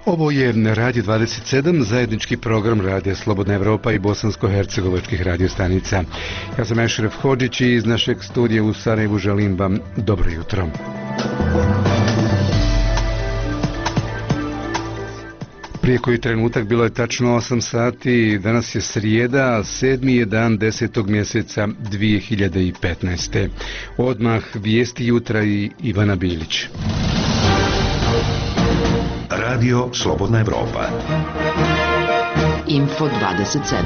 Ovo je Radio 27, zajednički program Radija Slobodna Evropa i bosansko-hercegovačkih radiostanica. Ja sam Ešref Hodžić i iz našeg studija u Sarajevu želim vam dobro jutro. Prije koji trenutak bilo je tačno 8 sati, danas je srijeda, 7. je dan 10. mjeseca 2015. Odmah vijesti jutra i Ivana Bilić. Radio Slobodna Evropa. Info 27.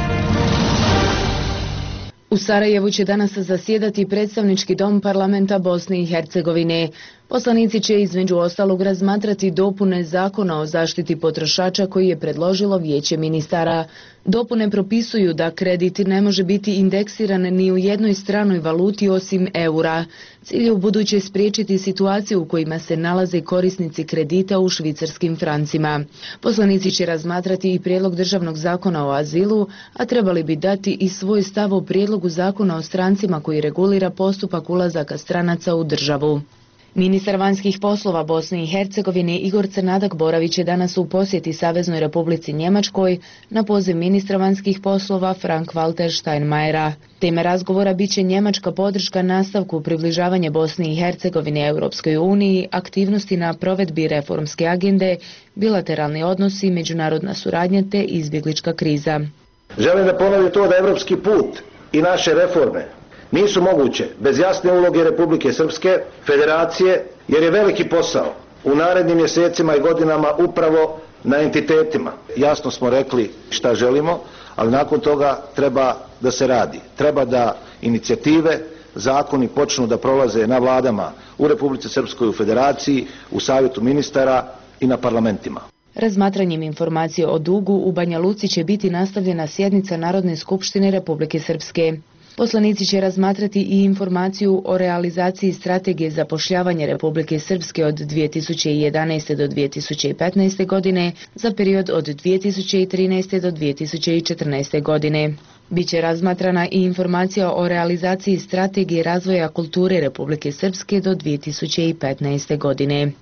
U Sarajevu će danas zasjedati predstavnički dom parlamenta Bosne i Hercegovine. Poslanici će između ostalog razmatrati dopune Zakona o zaštiti potrošača koji je predložilo Vijeće ministara. Dopune propisuju da kredit ne može biti indeksiran ni u jednoj stranoj valuti osim eura. Cilj je ubuduće spriječiti situaciju u kojima se nalaze korisnici kredita u švicarskim francima. Poslanici će razmatrati i prijedlog državnog zakona o azilu, a trebali bi dati i svoj stav o prijedlogu zakona o strancima koji regulira postupak ulazaka stranaca u državu. Ministar vanjskih poslova Bosne i Hercegovine Igor Crnadak boravit će danas u posjeti Saveznoj Republici Njemačkoj na poziv ministra vanjskih poslova Frank-Walter Steinmeiera. Tema razgovora bit će njemačka podrška nastavku približavanja Bosne i Hercegovine Europskoj uniji, aktivnosti na provedbi reformske agende, bilateralni odnosi, međunarodna suradnja te izbjeglička kriza. Želim da ponovim to da evropski put i naše reforme nisu moguće bez jasne uloge Republike Srpske, Federacije, jer je veliki posao u narednim mjesecima i godinama upravo na entitetima. Jasno smo rekli šta želimo, ali nakon toga treba da se radi. Treba da inicijative, zakoni počnu da prolaze na vladama u Republici Srpskoj, u Federaciji, u Savjetu ministara i na parlamentima. Razmatranjem informacije o dugu u Banja Luci će biti nastavljena sjednica Narodne skupštine Republike Srpske. Poslanici će razmatrati i informaciju o realizaciji strategije zapošljavanja Republike Srpske od 2011. do 2015. godine za period od 2013. do 2014. godine. Biće razmatrana i informacija o realizaciji strategije razvoja kulture Republike Srpske do 2015. godine.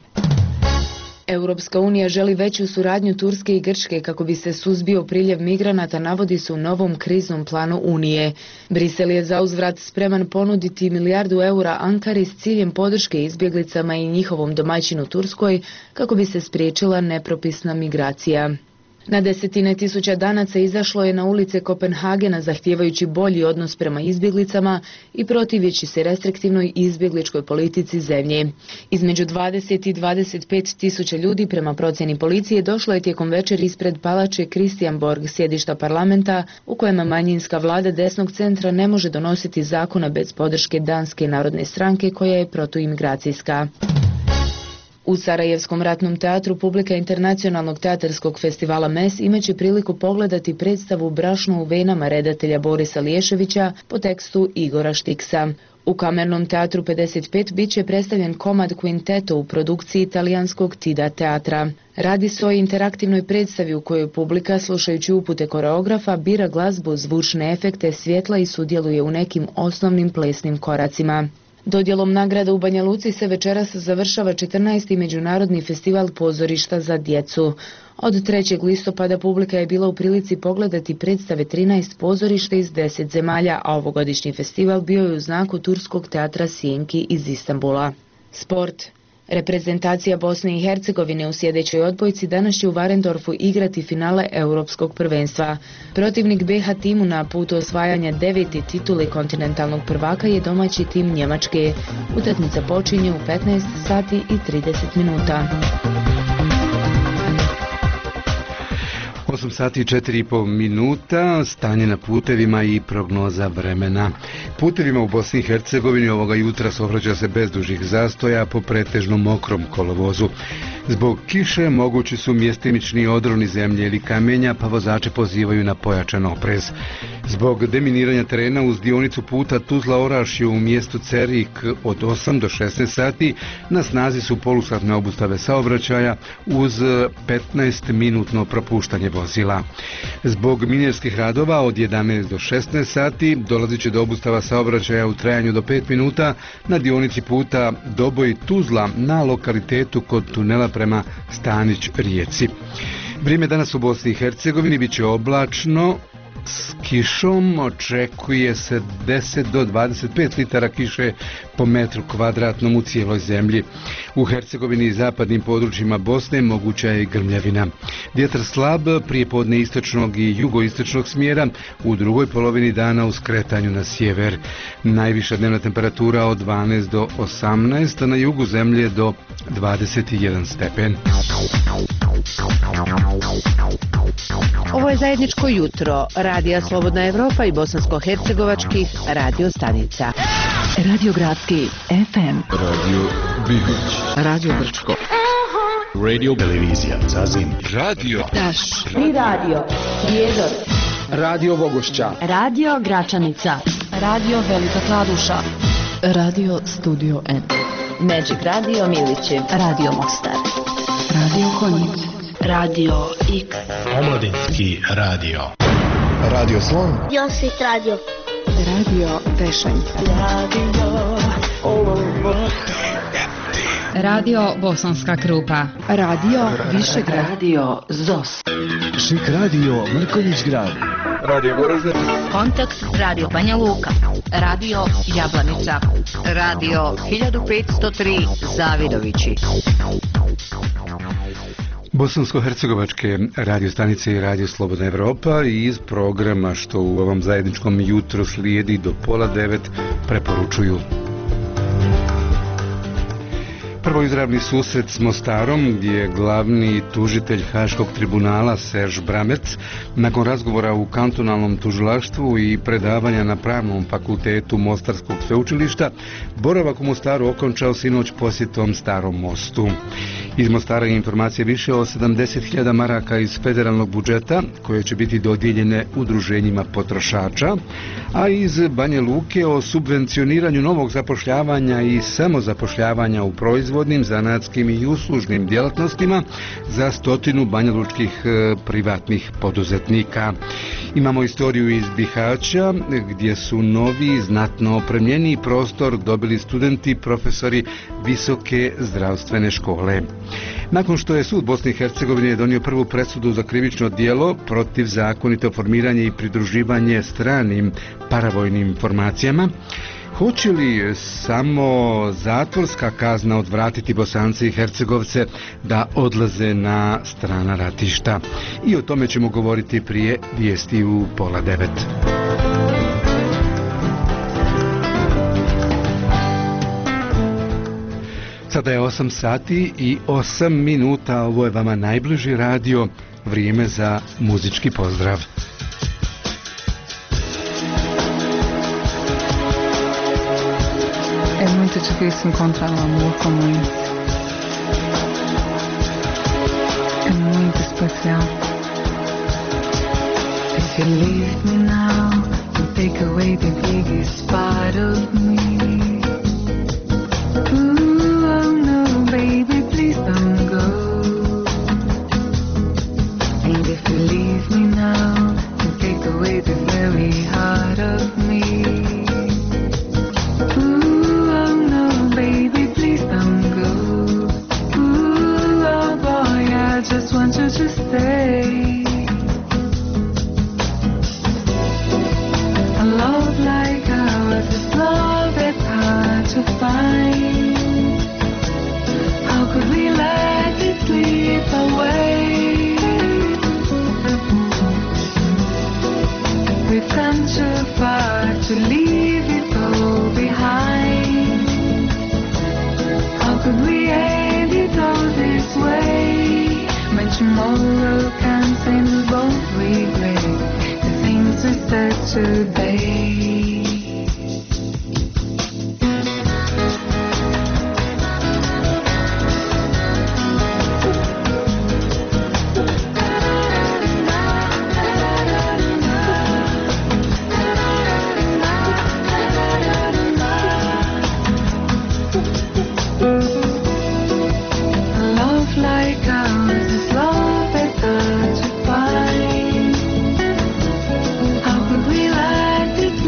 Europska unija želi veću suradnju Turske i Grčke kako bi se suzbio priljev migranata, navodi se u novom kriznom planu Unije. Brisel je zauzvrat spreman ponuditi €1 milijardu Ankari s ciljem podrške izbjeglicama i njihovom domaćinu Turskoj kako bi se spriječila nepropisna migracija. Na desetine tisuća danaca izašlo je na ulice Kopenhagena zahtijevajući bolji odnos prema izbjeglicama i protivjeći se restriktivnoj izbjegličkoj politici zemlje. Između 20 i 25 tisuća ljudi prema procjeni policije došlo je tijekom večeri ispred palače Christianborg, sjedišta parlamenta, u kojem manjinska vlada desnog centra ne može donositi zakona bez podrške Danske narodne stranke koja je protuimigracijska. U Sarajevskom ratnom teatru publika Internacionalnog teatarskog festivala MES imaće priliku pogledati predstavu Brašno u venama redatelja Borisa Liješevića po tekstu Igora Štiksa. U Kamernom teatru 55 bit će predstavljen komad Quinteto u produkciji italijanskog Tida teatra. Radi se o interaktivnoj predstavi u kojoj publika, slušajući upute koreografa, bira glazbu, zvučne efekte, svjetla i sudjeluje u nekim osnovnim plesnim koracima. Dodjelom nagrada u Banja Luci se večeras završava 14. Međunarodni festival pozorišta za djecu. Od 3. listopada publika je bila u prilici pogledati predstave 13 pozorišta iz 10 zemalja, a ovogodišnji festival bio je u znaku turskog teatra Sjenki iz Istanbula. Sport. Reprezentacija Bosne i Hercegovine u sljedećoj odbojci danas će u Varendorfu igrati finale Europskog prvenstva. Protivnik BH timu na putu osvajanja 9. titule kontinentalnog prvaka je domaći tim Njemačke. Utakmica počinje u 15 sati i 30 minuta. 8 sati i 4,5 minuta, stanje na putevima i prognoza vremena. Putevima u Bosni i Hercegovini ovoga jutra saobraća se bez dužih zastoja po pretežno mokrom kolovozu. Zbog kiše mogući su mjestimični odroni zemlje ili kamenja, pa vozače pozivaju na pojačan oprez. Zbog deminiranja terena uz dionicu puta Tuzla-Orašje u mjestu Cerik od 8 do 16 sati na snazi su polusatne obustave saobraćaja uz 15-minutno propuštanje vozila. Zbog minjerskih radova od 11 do 16 sati dolazit će do obustava saobraćaja u trajanju do 5 minuta na dionici puta Doboj-Tuzla na lokalitetu kod tunela prema Stanić rijeci. Vrijeme danas u Bosni i Hercegovini bit će oblačno, s kišom, očekuje se 10 do 25 litara kiše po metru kvadratnom u cijeloj zemlji. U Hercegovini i zapadnim područjima Bosne moguća je grmljavina. Vjetar slab, prijepodne istočnog i jugoistočnog smjera, u drugoj polovini dana u skretanju na sjever. Najviša dnevna temperatura od 12 do 18, a na jugu zemlje do 21 stepen. Ovo je zajedničko jutro Radija Slobodna Evropa i bosansko-hercegovačkih radio stanica. Radio Gradski FM, Radio Bihoć, Radio Brčko, Radio Televizija Zazim, Radio Taš, I radio Prijedor, Radio Bogošća, Radio Gračanica, Radio Velika Kladuša, Radio Studio N, Magic Radio Milići, Radio Mostar, Radio Konjic, Radio X, Omladinski radio. Radio Slon, Josit radio. Radio Vešanica, Radio Bosanska Krupa, Radio Višegrad, Radio ZOS, Šik Radio Mrkonjić Grad, Radio Goražde, Kontakt Radio Banja Luka, Radio Jablanica, Radio 1503 Zavidovići. Bosansko-hercegovačke radio stanice i Radio Slobodna Evropa i iz programa što u ovom zajedničkom jutru slijedi do 8:30 preporučuju. Prvo izravni susret s Mostarom, gdje je glavni tužitelj Haškog tribunala Serž Bramec nakon razgovora u kantonalnom tužilaštvu i predavanja na Pravnom fakultetu Mostarskog sveučilišta boravak u Mostaru okončao sinoć posjetom Starom mostu. Iz Mostara je informacije više o 70.000 maraka iz federalnog budžeta koje će biti dodijeljene udruženjima potrošača, a iz Banja Luke o subvencioniranju novog zapošljavanja i samozapošljavanja u proizvodnim, zanatskim i uslužnim djelatnostima za 100 banjalučkih privatnih poduzetnika. Imamo istoriju iz Bihaća gdje su novi, znatno opremljeniji prostor dobili studenti, profesori Visoke zdravstvene škole. Nakon što je sud Bosne i Hercegovine donio prvu presudu za krivično djelo protiv zakonito formiranje i pridruživanje stranim paravojnim formacijama, hoće li samo zatvorska kazna odvratiti Bosance i Hercegovce da odlaze na strana ratišta? I o tome ćemo govoriti prije vijesti u 8:30. Sada je 8 sati i 8 minuta, ovo je vama najbliži radio, vrijeme za muzički pozdrav. É muito difícil encontrar um amor como esse. É muito especial. If you leave me now, you take away the biggest part of me. Ooh, oh no, baby, please don't go. And if you leave me now, you take away the very heart of me. Just want you to stay. A love like ours is love that's hard to find. How could we let it slip away? We've come too far to leave it all behind. How could we end it all this way? When tomorrow comes and we both regret the things we said today. How could we let it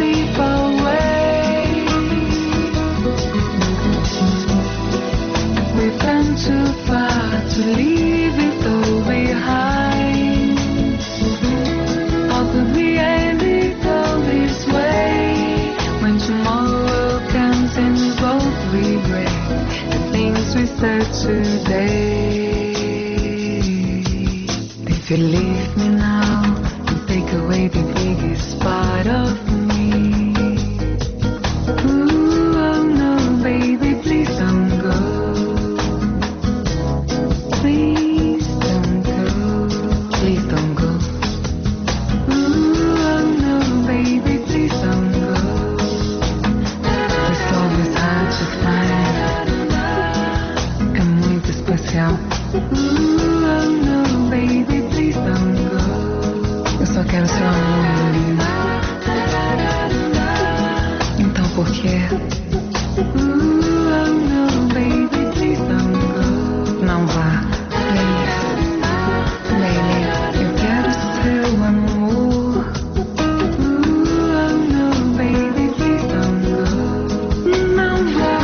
leave me now and take away the biggest part of me. Ooh, oh no, baby, please don't go. Please don't go. Please don't go. Ooh, oh no, baby, please don't go. This love is hard to find. É muito especial. Ooh, oh no, baby, please don't go. Eu só quero seu amor, menina. Então por quê? Ooh, oh no, baby, please don't go. Não vá, please. Baby, eu quero seu amor. Ooh, oh no, baby, please don't go. Não vá.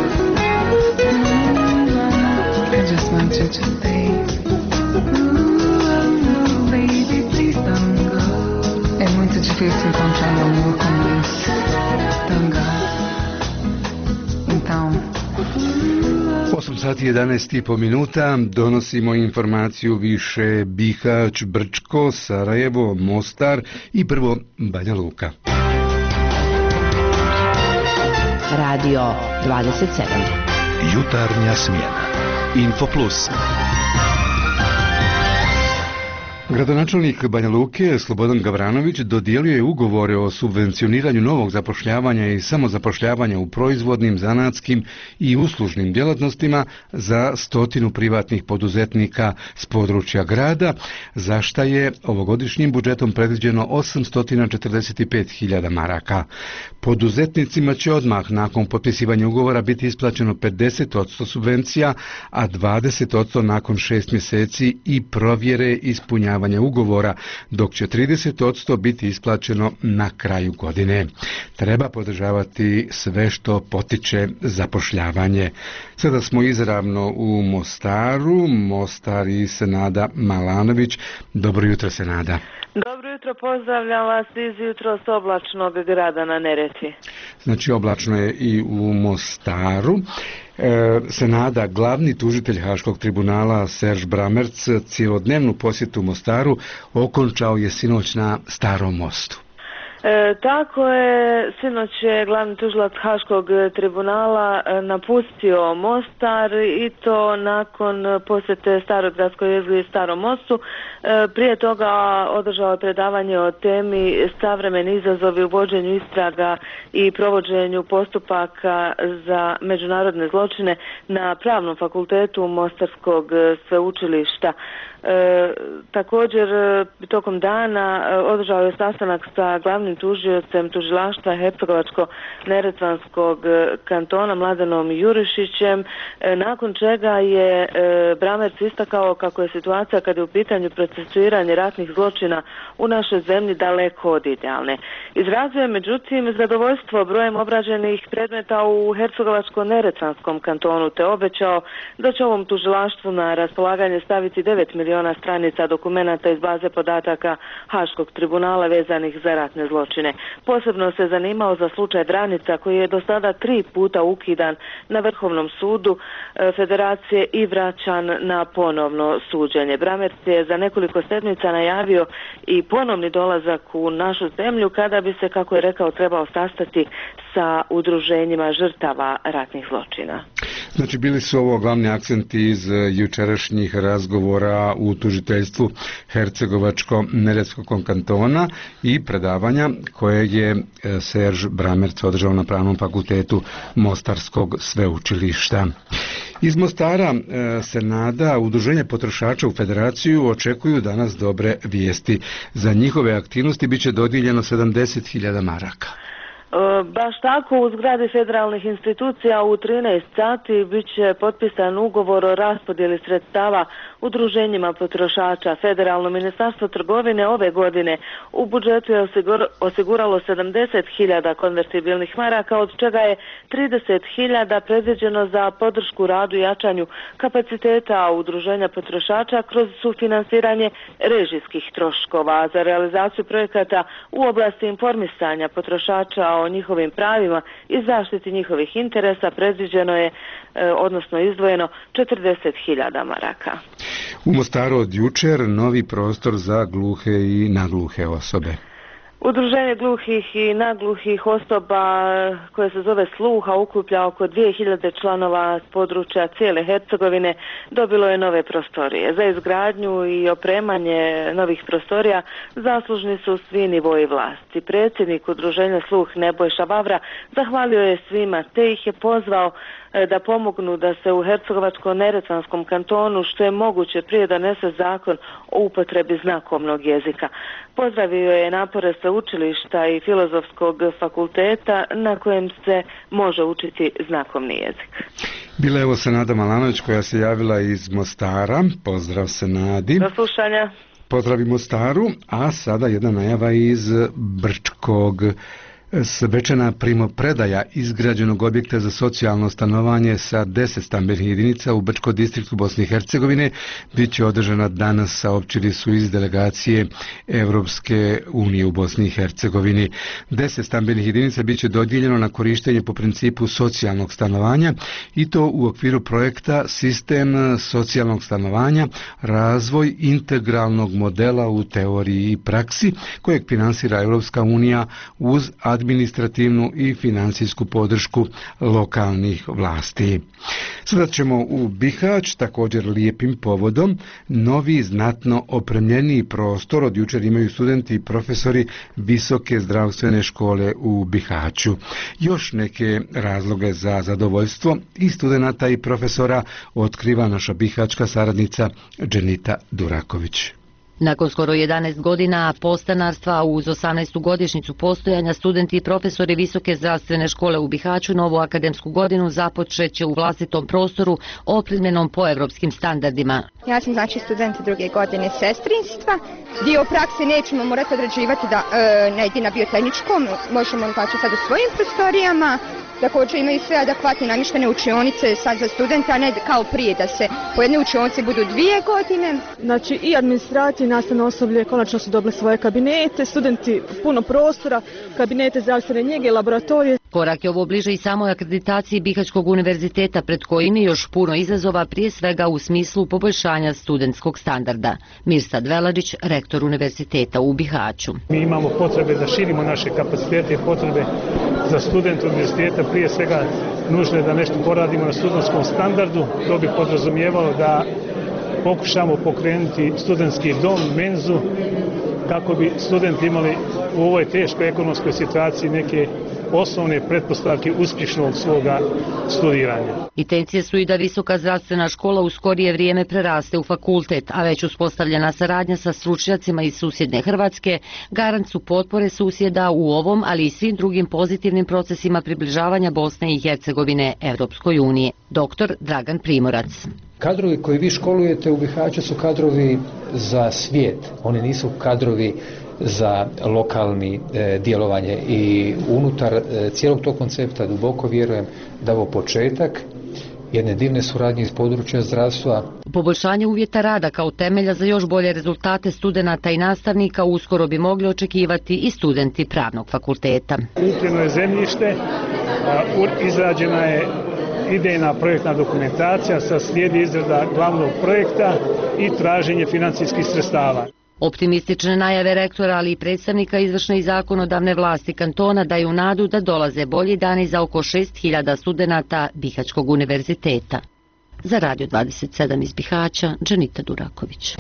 I just want you to stay. Ooh, oh no, baby, please don't go. É muito difícil encontrar um amor como esse. Tanga. Então. 8 sati 11,5 minuta, donosimo informaciju više Bihać, Brčko, Sarajevo, Mostar i prvo Banja Luka. Radio 27. Jutarnja smjena. Info Plus. Gradonačelnik Banja Luke Slobodan Gavranović dodijelio je ugovore o subvencioniranju novog zapošljavanja i samozapošljavanja u proizvodnim, zanatskim i uslužnim djelatnostima za 100 privatnih poduzetnika s područja grada, za šta je ovogodišnjim budžetom predviđeno 845.000 maraka. Poduzetnicima će odmah nakon potpisivanja ugovora biti isplaćeno 50% subvencija, a 20% nakon 6 mjeseci i provjere ispunjavanja ugovora, dok će 30% biti isplaćeno na kraju godine. Treba podržavati sve što potiče zapošljavanje. Sada smo izravno u Mostaru. Mostar i Senada Malanović. Dobro jutro, Senada. Dobro jutro, pozdravljam vas iz jutros oblačnog grada na Neretvi. Znači, oblačno je i u Mostaru. Senada, glavni tužitelj Haškog tribunala Serž Bramerc cijelodnevnu posjetu Mostaru okončao je sinoć na Starom mostu. Tako je, sinoć je glavni tužilac Haškog tribunala napustio Mostar i to nakon posjete Starogradskoj jezgri i Starom mostu. Prije toga održao je predavanje o temi savremeni izazovi u vođenju istraga i provođenju postupaka za međunarodne zločine na Pravnom fakultetu Mostarskog sveučilišta. Također tokom dana održao je sastanak sa glavnim tužiocem tužilaštva Hercegovačko-neretvanskog kantona Mladenom Jurišićem, nakon čega je Bramerc istakao kako je situacija kada je u pitanju procesuiranje ratnih zločina u našoj zemlji daleko od idealne. Izrazio je međutim zadovoljstvo brojem obrađenih predmeta u Hercegovačko-neretvanskom kantonu, te obećao da će ovom tužilaštvu na raspolaganje staviti 9 miliona stranica dokumenata iz baze podataka Haškog tribunala vezanih za ratne zločine. Posebno se zanimao za slučaj Dranica koji je do sada 3 puta ukidan na Vrhovnom sudu Federacije i vraćan na ponovno suđenje. Bramerc je za nekoliko sedmica najavio i ponovni dolazak u našu zemlju kada bi se, kako je rekao, trebao sastati sa udruženjima žrtava ratnih zločina. Znači, bili su ovo glavni akcenti iz jučerašnjih razgovora u tužiteljstvu Hercegovačko-neretvanskog kantona i predavanja koje je Serž Bramerc održao na Pravnom fakultetu Mostarskog sveučilišta. Iz Mostara Senada, Udruženje potrošača u Federaciju očekuju danas dobre vijesti. Za njihove aktivnosti bit će dodijeljeno 70.000 maraka. Baš tako, u zgradi federalnih institucija u 13 sati bit će potpisan ugovor o raspodjeli sredstava udruženjima potrošača. Federalno ministarstvo trgovine ove godine u budžetu je osiguralo 70.000 konvertibilnih maraka, od čega je 30.000 predviđeno za podršku radu i jačanju kapaciteta udruženja potrošača kroz sufinansiranje režijskih troškova. Za realizaciju projekata u oblasti informisanja potrošača o njihovim pravima i zaštiti njihovih interesa predviđeno je, odnosno izdvojeno 40.000 maraka. U Mostaru od jučer novi prostor za gluhe i nagluhe osobe. Udruženje gluhih i nagluhih osoba koje se zove Sluha okuplja oko 2000 članova s područja cijele Hercegovine, dobilo je nove prostorije. Za izgradnju i opremanje novih prostorija zaslužni su svi nivoi vlasti. Predsjednik udruženja Sluh Nebojša Vavra zahvalio je svima te ih je pozvao da pomognu da se u Hercegovačko-neretvanskom kantonu što je moguće prije donese zakon o upotrebi znakovnog jezika. Pozdravio je napore sveučilišta i Filozofskog fakulteta na kojem se može učiti znakovni jezik. Bila je ovo Senada Malanović koja se javila iz Mostara. Pozdrav Senadi. Do slušanja. Pozdrav i Mostaru, a sada jedna najava iz Brčkog. Svečana primopredaja izgrađenog objekta za socijalno stanovanje sa 10 stambenih jedinica u Brčko distriktu Bosne i Hercegovine bit će održana danas, saopćili su iz delegacije Evropske unije u Bosni i Hercegovini. 10 stambenih jedinica bit će dodijeljeno na korištenje po principu socijalnog stanovanja i to u okviru projekta Sistem socijalnog stanovanja, razvoj integralnog modela u teoriji i praksi kojeg finansira Evropska unija uz administrativnu i financijsku podršku lokalnih vlasti. Sada ćemo u Bihać, također lijepim povodom, novi znatno opremljeniji prostor od jučer imaju studenti i profesori Visoke zdravstvene škole u Bihaću. Još neke razloge za zadovoljstvo i studenata i profesora otkriva naša bihaćka saradnica Dženita Duraković. Nakon skoro 11 godina postanarstva uz 18. godišnjicu postojanja, studenti i profesori Visoke zdravstvene škole u Bihaću novu akademsku godinu započet će u vlastitom prostoru opremljenom po evropskim standardima. Ja sam student druge godine sestrinstva. Dio prakse nećemo morati odrađivati na biotehničkom, možemo sad u svojim prostorijama. Također imaju sve adekvatne namještene učionice sad za studenta, a ne kao prije da se po jednoj učionici budu 2 godine. Znači i administracija i nastavno osoblje konačno su dobili svoje kabinete, studenti puno prostora, kabinete zdravstvene njege, laboratorije. Korak je ovo bliže i samoj akreditaciji Bihaćkog univerziteta pred kojim je još puno izazova, prije svega u smislu poboljšanja studentskog standarda. Mirsad Velađić, rektor univerziteta u Bihaću. Mi imamo potrebe da širimo naše kapacitete i potrebe za studente univerziteta, prije svega nužno je da nešto poradimo na studentskom standardu. To bi podrazumijevalo da pokušamo pokrenuti studentski dom, menzu, kako bi studenti imali u ovoj teškoj ekonomskoj situaciji neke osnovne pretpostavke uspješnog svoga studiranja. Intencije su i da Visoka zdravstvena škola u skorije vrijeme preraste u fakultet, a već uspostavljena saradnja sa stručnjacima iz susjedne Hrvatske garant su potpore susjeda u ovom, ali i svim drugim pozitivnim procesima približavanja Bosne i Hercegovine Evropskoj uniji. Dr. Dragan Primorac. Kadrovi koji vi školujete u Bihaću su kadrovi za svijet, oni nisu kadrovi za lokalni djelovanje i unutar cijelog tog koncepta duboko vjerujem da ovo početak jedne divne suradnje iz područja zdravstva. Poboljšanje uvjeta rada kao temelja za još bolje rezultate studenata i nastavnika uskoro bi mogli očekivati i studenti pravnog fakulteta. Kupljeno je zemljište, izrađena je idejna projektna dokumentacija, sad slijedi izrada glavnog projekta i traženje financijskih sredstava. Optimistične najave rektora, ali i predstavnika izvršne i zakonodavne vlasti kantona daju nadu da dolaze bolji dani za oko 6.000 studenata Bihaćkog univerziteta. Za Radio 27 iz Bihaća, Dženita Duraković.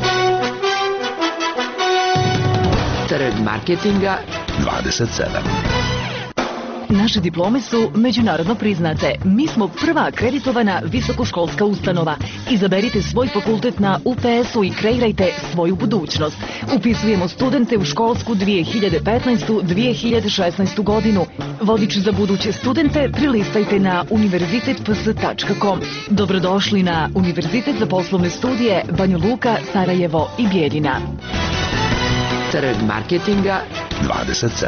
Trg marketinga 27. Naše diplome su međunarodno priznate. Mi smo prva akreditovana visokoškolska ustanova. Izaberite svoj fakultet na UPS-u i kreirajte svoju budućnost. Upisujemo studente u školsku 2015-2016 godinu. Vodič za buduće studente prilistajte na univerzitetps.com. Dobrodošli na Univerzitet za poslovne studije Banja Luka, Sarajevo i Bijeljina. Trg marketinga 27.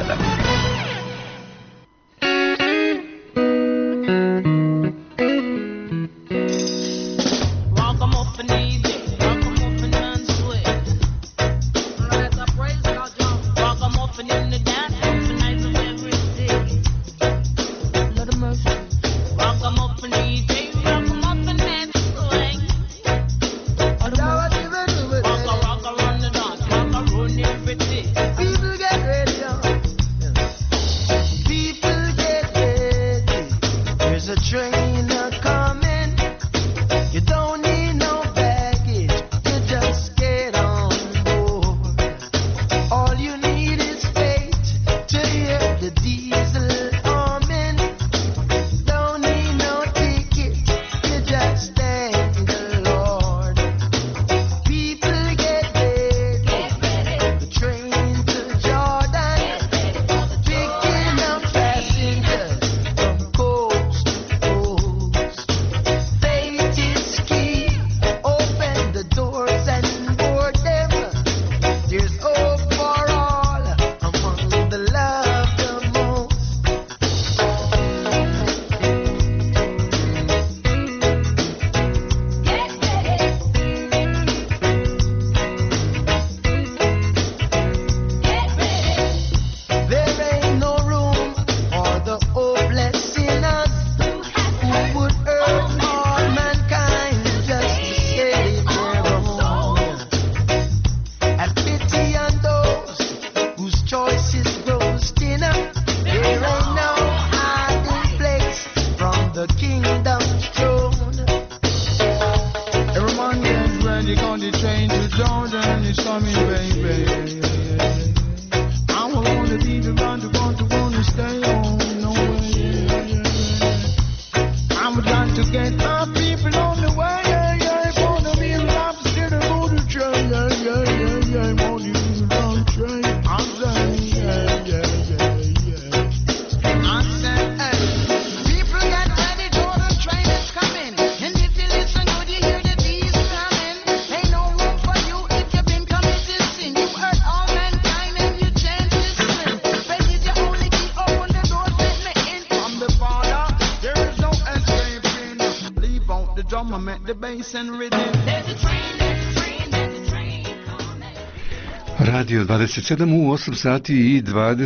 come and make the bass and rhythm. There's a train, Radio 27 u 8 sati i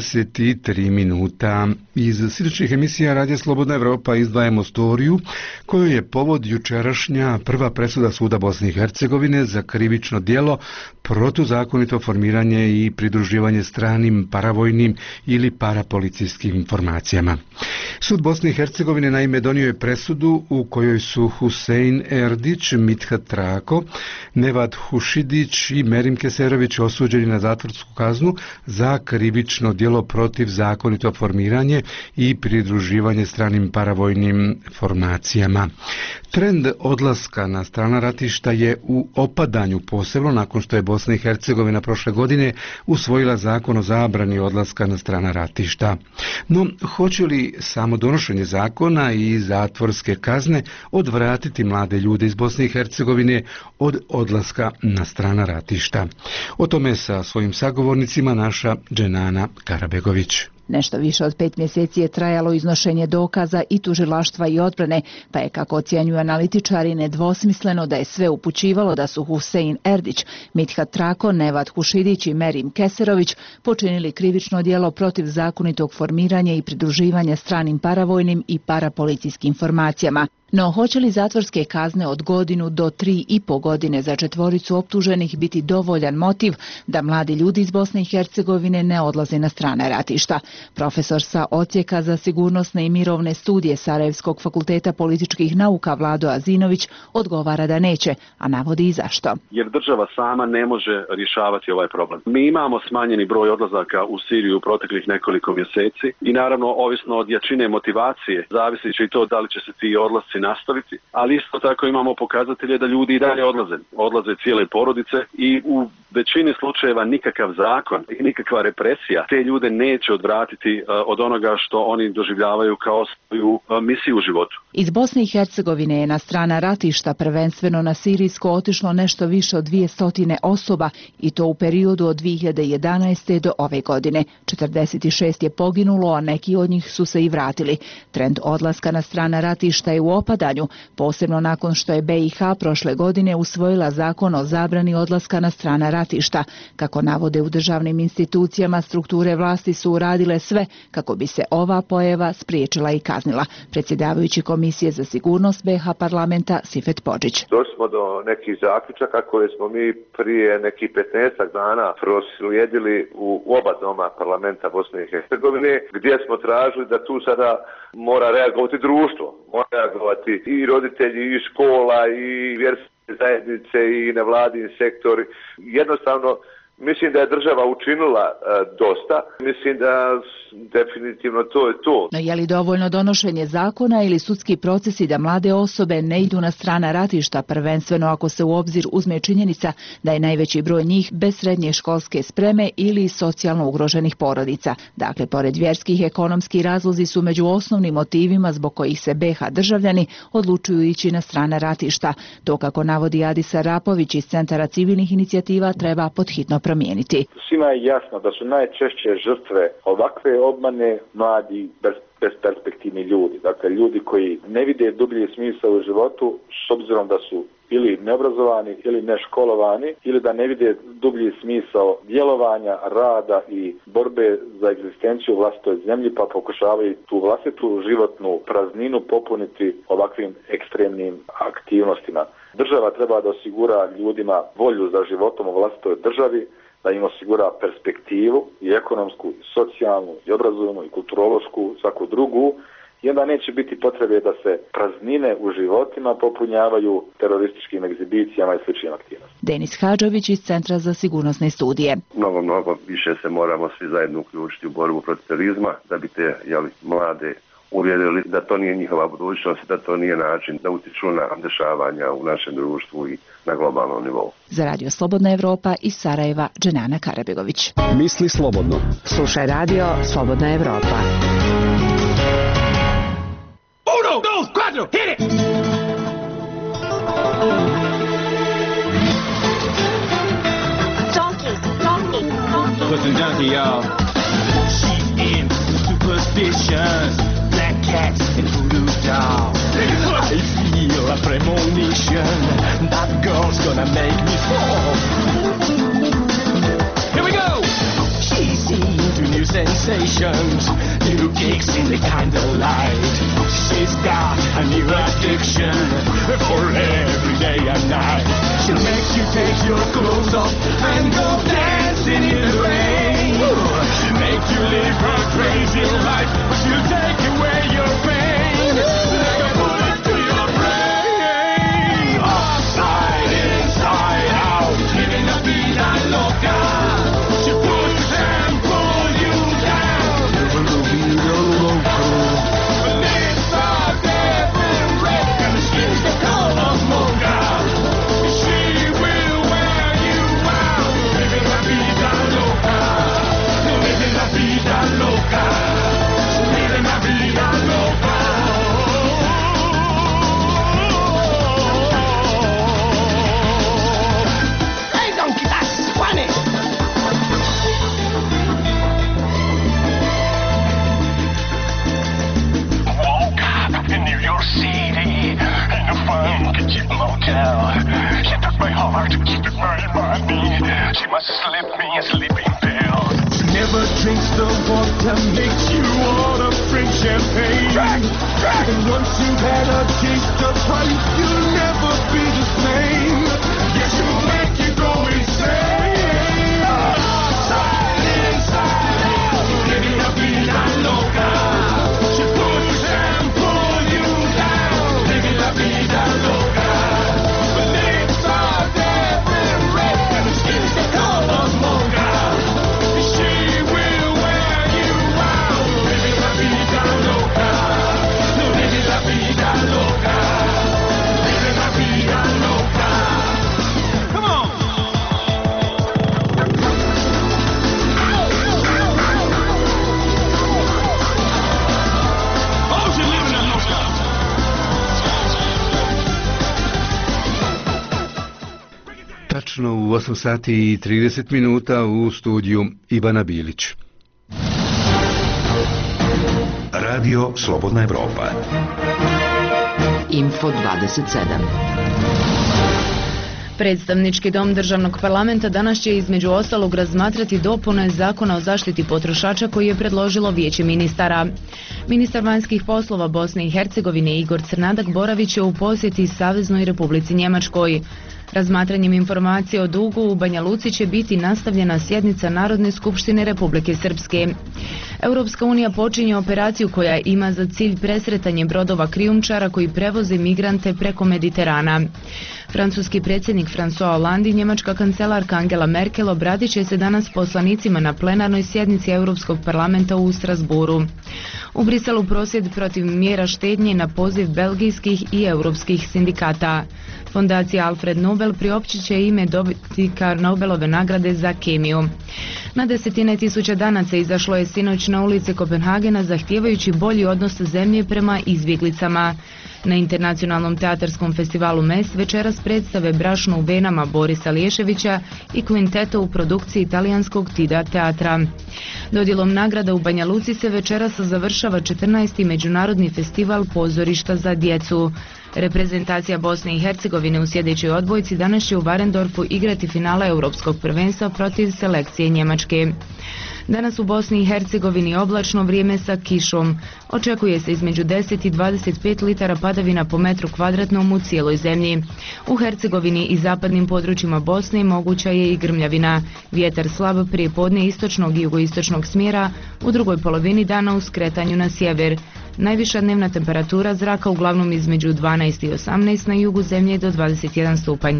23 minuta. Iz sličnih emisija Radija Slobodna Evropa izdvajamo storiju koju je povod jučerašnja prva presuda Suda Bosne i Hercegovine za krivično djelo protuzakonito formiranje i pridruživanje stranim paravojnim ili parapolicijskim formacijama. Sud Bosne i Hercegovine naime donio je presudu u kojoj su Husein Erdić, Mithat Trako, Nevad Hušidić i Merim Keserović osuđeni na zatvorsku kaznu za krivično djelo protivzakonito formiranje i pridruživanje stranim paravojnim formacijama. Trend odlaska na strana ratišta je u opadanju, posebno nakon što je Bosna i Hercegovina prošle godine usvojila zakon o zabrani odlaska na strana ratišta. No, hoće li samo donošenje zakona i zatvorske kazne odvratiti mlade ljude iz Bosne i Hercegovine od odlaska na strana ratišta? O tome sa svojim sagovornicima naša Dženana Karabegović. Nešto više od 5 mjeseci je trajalo iznošenje dokaza i tužilaštva i odbrane, pa je, kako ocjenjuju analitičari, nedvosmisleno da je sve upućivalo da su Husein Erdić, Mithat Trako, Nevad Hušidić i Merim Keserović počinili krivično djelo protiv zakonitog formiranja i pridruživanja stranim paravojnim i parapolicijskim formacijama. No, hoće li zatvorske kazne od 1 do 3,5 godine za 4 optuženih biti dovoljan motiv da mladi ljudi iz Bosne i Hercegovine ne odlaze na strane ratišta? Profesor sa Odsjeka za sigurnosne i mirovne studije Sarajevskog fakulteta političkih nauka Vlado Azinović odgovara da neće, a navodi i zašto. Jer država sama ne može rješavati ovaj problem. Mi imamo smanjeni broj odlazaka u Siriju u proteklih nekoliko mjeseci i naravno, ovisno od jačine motivacije, zavisi će i to da li će se ti odlasci nastaviti, ali isto tako imamo pokazatelje da ljudi i dalje odlaze cijele porodice i u većini slučajeva nikakav zakon i nikakva represija te ljude neće odvratiti od onoga što oni doživljavaju kao svoju misiju u životu. Iz Bosne i Hercegovine je na strana ratišta, prvenstveno na sirijsko, otišlo nešto više od 200 osoba i to u periodu od 2011. do ove godine. 46 je poginulo, a neki od njih su se i vratili. Trend odlaska na strana ratišta je u opadanju, posebno nakon što je BiH prošle godine usvojila zakon o zabrani odlaska na strana ratišta. Kako navode u državnim institucijama, strukture vlasti su uradile sve kako bi se ova pojava spriječila i kaznila. Predsjedavajući Komisije za sigurnost BiH parlamenta Sifet Podžić. Došli smo do nekih zaključaka koje smo mi prije nekih 15 dana proslijedili u oba doma parlamenta Bosne i Hercegovine, gdje smo tražili da tu sada mora reagovati društvo, mora reagovati i roditelji, i škola, i vjerske zajednice, i nevladin sektor. Jednostavno, mislim da je država učinila dosta. Mislim da definitivno to je to. No, je li dovoljno donošenje zakona ili sudski procesi da mlade osobe ne idu na strana ratišta, prvenstveno ako se u obzir uzme činjenica da je najveći broj njih bez srednje školske spreme ili socijalno ugroženih porodica? Dakle, pored vjerskih, ekonomski razlozi su među osnovnim motivima zbog kojih se BiH državljani odlučuju ići na strana ratišta. To, kako navodi Adis Arapović iz Centara civilnih inicijativa, treba podhitno promijeniti. Svima je jasno da su najčešće žrtve ovakve obmane mladi besperspektivni ljudi. Dakle, ljudi koji ne vide dublji smisao u životu s obzirom da su ili neobrazovani ili neškolovani ili da ne vide dublji smisao djelovanja, rada i borbe za egzistenciju u vlastitoj zemlji, pa pokušavaju tu vlastitu životnu prazninu popuniti ovakvim ekstremnim aktivnostima. Država treba da osigura ljudima volju za životom u vlastitoj državi, da im osigura perspektivu i ekonomsku, i socijalnu, i obrazovnu, i kulturološku, svaku drugu, i onda neće biti potrebe da se praznine u životima popunjavaju terorističkim egzibicijama i sličnim aktivnostima. Denis Hadžović iz Centra za sigurnosne studije. Mnogo više se moramo svi zajedno uključiti u borbu protiv terorizma, da bi te mlade uvjerili da to nije njihova budućnost, da to nije način da utiču na dešavanja u našem društvu i na globalnom nivou. Za Radio Slobodna Evropa iz Sarajeva, Dženana Karabegović. Misli slobodno. Slušaj Radio Slobodna Evropa. Uno, dos, cuatro, hit it! Listen, junkie, y'all. She's in superstitions, black cats and voodoo dolls. I feel premonition. That girl's gonna make me fall. Here we go! She's into new sensations, new gigs in the candlelight. She's got a new addiction for every day and night. She'll make you take your clothes off and go dancing in the rain. She'll make you live her crazy life, but she'll take away your pain like a bullet to your brain. Upside, inside out, living la vida loca. She pushes and pulls you down. Living la vida loca. Beneath the devil red, and she's the color mocha. She will wear you out. Living la vida loca. Living la vida loca. Living la vida loca. Hey, donkey, that's funny. Woke up in New York City in a funky motel. She took my heart, she took my money. She must slip me a sleeping pill. She never drinks the water, makes you wanna drink champagne. Drag. And once you've had a taste of pipe, you'll never be the same. Yes, she'll make you go insane. Outside, inside out, living la vida loca. She pushes and pulls you down, living la vida loca. Beneath the devil red, and the skin's the color mocha. She will wear you out, living la vida loca. Living la vida loca. Living la vida loca. Come on. Oh, she's living la loca. Tačno u 8 sati i 30 minuta u studiju Ivana Bilić. Radio Slobodna Evropa. Info 27. Predstavnički dom državnog parlamenta danas će između ostalog razmatrati dopune Zakona o zaštiti potrošača koji je predložilo Vijeće ministara. Ministar vanjskih poslova Bosne i Hercegovine Igor Crnadak boravit će u posjeti Saveznoj Republici Njemačkoj. Razmatranjem informacije o dugu u Banja Luci će biti nastavljena sjednica Narodne skupštine Republike Srpske. Europska unija počinje operaciju koja ima za cilj presretanje brodova krijumčara koji prevoze migrante preko Mediterana. Francuski predsjednik François Hollande i njemačka kancelarka Angela Merkel obratit će se danas poslanicima na plenarnoj sjednici Europskog parlamenta u Strasburu. U Briselu prosvjed protiv mjera štednje na poziv belgijskih i europskih sindikata. Fondacija Alfred Nobel priopćit će ime dobitnika Nobelove nagrade za kemiju. Na desetine tisuća danaca izašlo je sinoć na ulice Kopenhagena zahtijevajući bolji odnos zemlje prema izbjeglicama. Na internacionalnom teatarskom festivalu MES večeras predstave Brašno u venama Borisa Liješevića i kvinteto u produkciji italijanskog Tida teatra. Dodjelom nagrada u Banja Luci se večeras završava 14. međunarodni festival pozorišta za djecu. Reprezentacija Bosne i Hercegovine u sljedećoj odbojci danas će u Varendorfu igrati finale Europskog prvenstva protiv selekcije Njemačke. Danas u Bosni i Hercegovini oblačno vrijeme sa kišom. Očekuje se između 10 i 25 litara padavina po metru kvadratnom u cijeloj zemlji. U Hercegovini i zapadnim područjima Bosne moguća je i grmljavina. Vjetar slab prije podne istočnog i jugoistočnog smjera, u drugoj polovini dana u skretanju na sjever. Najviša dnevna temperatura zraka uglavnom između 12 i 18, na jugu zemlje do 21 stupanj.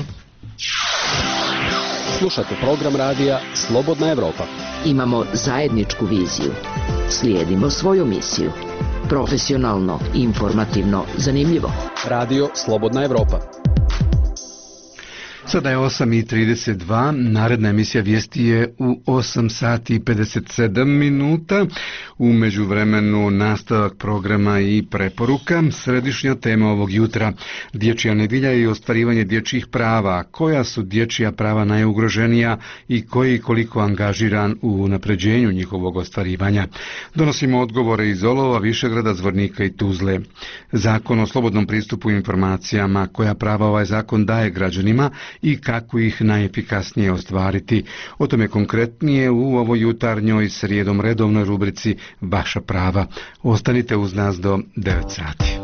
Slušate program radija Slobodna Evropa. Imamo zajedničku viziju. Slijedimo svoju misiju. Profesionalno, informativno, zanimljivo. Radio Slobodna Evropa. Sada je 8:32, naredna emisija vijesti je u 8:57. U međuvremenu nastavak programa i preporuka. Središnja tema ovog jutra, dječja nedjelja i ostvarivanje dječjih prava. Koja su dječja prava najugroženija i koji i koliko angažiran u unapređenju njihovog ostvarivanja? Donosimo odgovore iz Olova, Višegrada, Zvornika i Tuzle. Zakon o slobodnom pristupu informacijama, koja prava ovaj zakon daje građanima i kako ih najefikasnije ostvariti. O tome konkretnije u ovoj jutarnjoj srijedom redovnoj rubrici Vaša prava. Ostanite uz nas do 9 sati.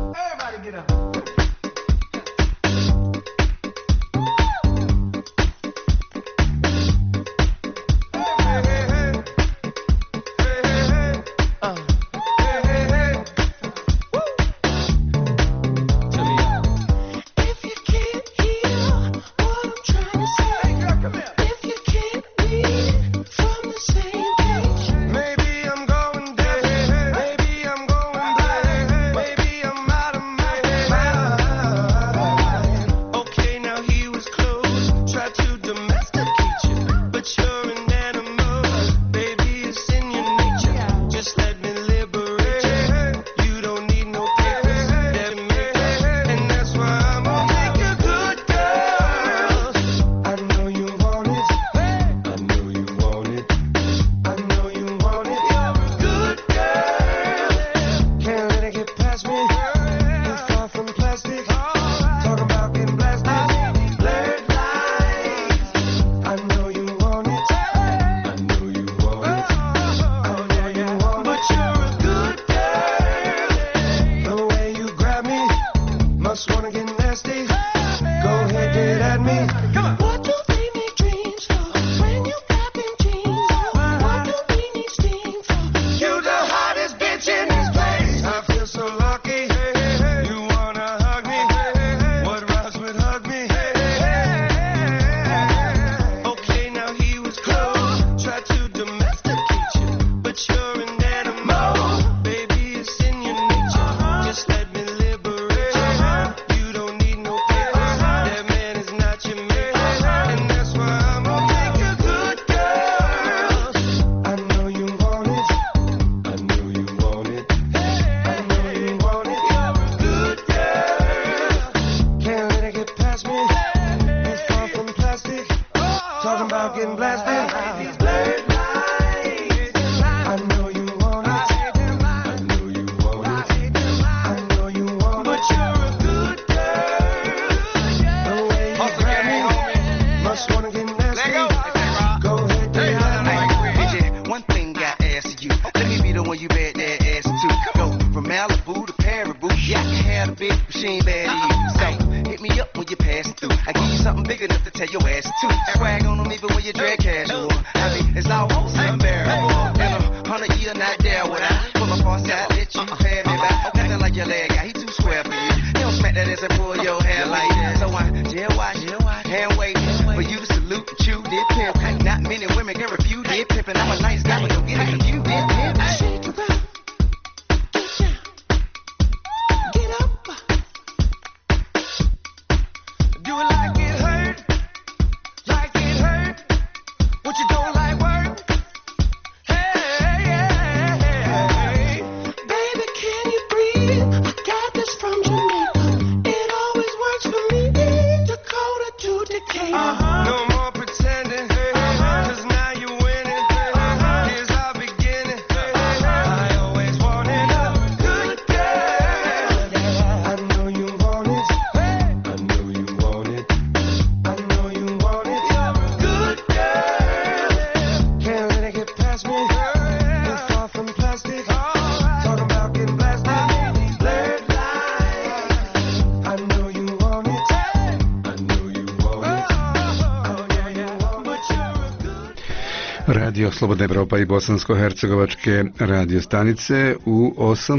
Radio Slobodna Evropa i bosansko-hercegovačke radio stanice u